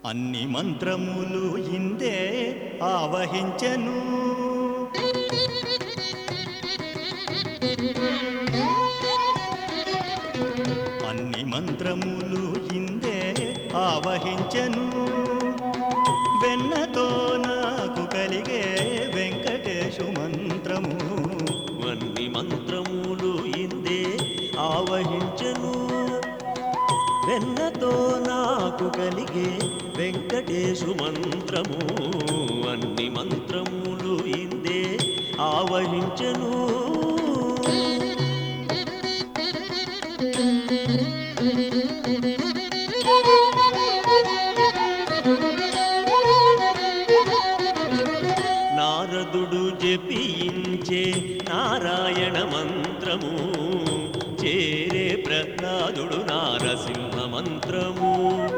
అన్ని మంత్రములు ఇందే ఆవహించెను. అన్ని మంత్రములు ఇందే ఆవహించెను. వెన్నతో నాకు కలిగే వెంకటేశు మంత్రము. అన్ని మంత్రములు ఇందే ఆవహించెను. వెన్నతో నాకు కలిగే వెంకటేశు మంత్రము. అన్ని మంత్రములు ఇందే ఆవహించెను. నారదుడు జపించే నారాయణ మంత్రము. చేరే ప్రహ్లాదుడు నారసింహ మంత్రము.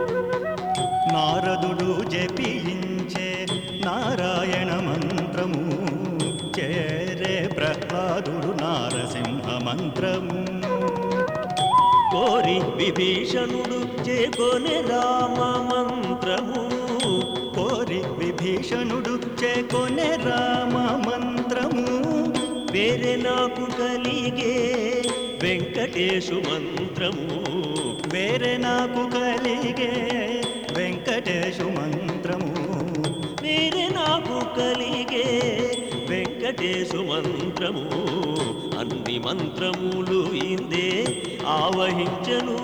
నారదుడు జపించే నారాయణ మంత్రము. చేరే ప్రహ్లాదుడు నారసింహ మంత్రము. కోరి విభీషణుడు చేకొనే రామ మంత్రము. కోరి విభీషణుడు చేకొనే రామ మంత్రము. వేరే నాకు కలిగే వెంకటేశు మంత్రము. వేరే నాకు కలిగే వెంకటేశు మంత్రము. వేరే నాకు కలిగే వెంకటేశు మంత్రము. అన్ని మంత్రములు ఇందే ఆవహించెను.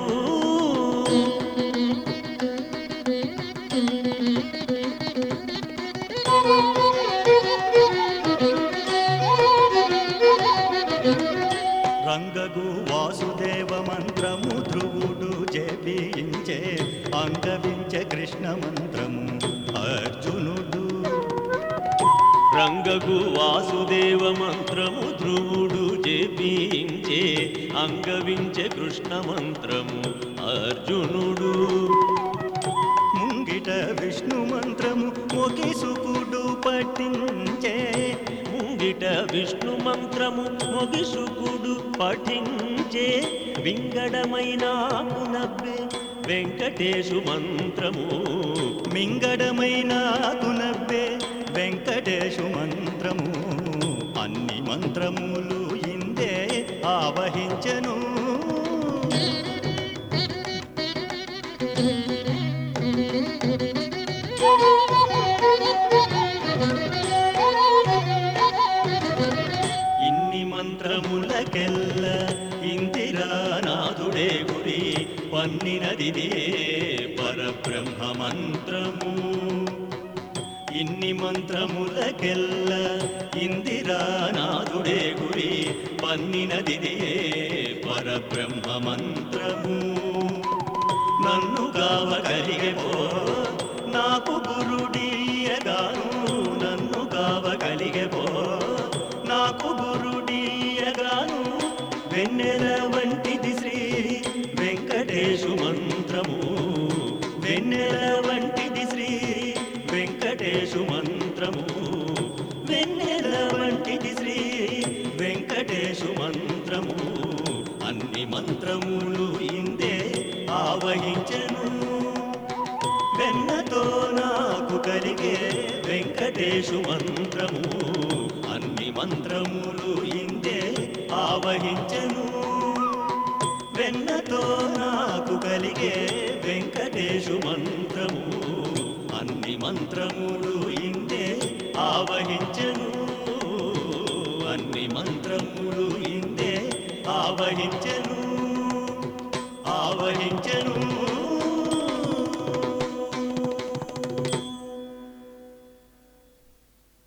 రంగగు వాసుదేవ మంత్రము ధ్రువుడు జపించే. అంగవించే కృష్ణ మంత్రము అర్జునుడు. రంగగు వాసుదేవ మంత్రము ధ్రువుడు జపించే. అంగవించే కృష్ణ మంత్రము అర్జునుడు. ముంగిట విష్ణు మంత్రము మొగిసుకుడు పఠించే. ముంగిట విష్ణు మంత్రము మొగిసుకుడు పఠించే. వింగడమైన నవ్వే వెంకటేశు మంత్రము. మింగడమైన నవ్వే వెంకటేశు మంత్రము. అన్ని మంత్రములు ఇందే ఆవహించెను. ఇన్ని మంత్రములకెల్ల ఇందిరానాథుడే గురి. పన్నినదిదే పరబ్రహ్మ మంత్రము. ఇన్ని మంత్రములకెల్ల ఇందిరానాథుడే గురి. పన్నినదిదే పరబ్రహ్మ మంత్రము. నన్ను కావగలిగెపో నాకు గురుడీయగాను. నన్ను కావగలిగెపో నాకు గురుడీయగాను. వెన్నెల వంటిది శ్రీ వెంకటేశు మంత్రము. వెన్నెల వంటిది శ్రీ వెంకటేశు మంత్రము. వెన్నెల వంటిది శ్రీ వెంకటేశు మంత్రము. అన్ని మంత్రములు ఇందే ఆవహించెను. వెన్నతో నాకు కలిగే వెంకటేశు మంత్రము. అన్ని మంత్రములు ఇందే ఆవహించెను. వెన్నతో నాకు కలిగే వెంకటేశు మంత్రము. అన్ని మంత్రములు ఇందే ఆవహించెను. అన్ని మంత్రములు ఇందే ఆవహించెను. ఆవహించెను.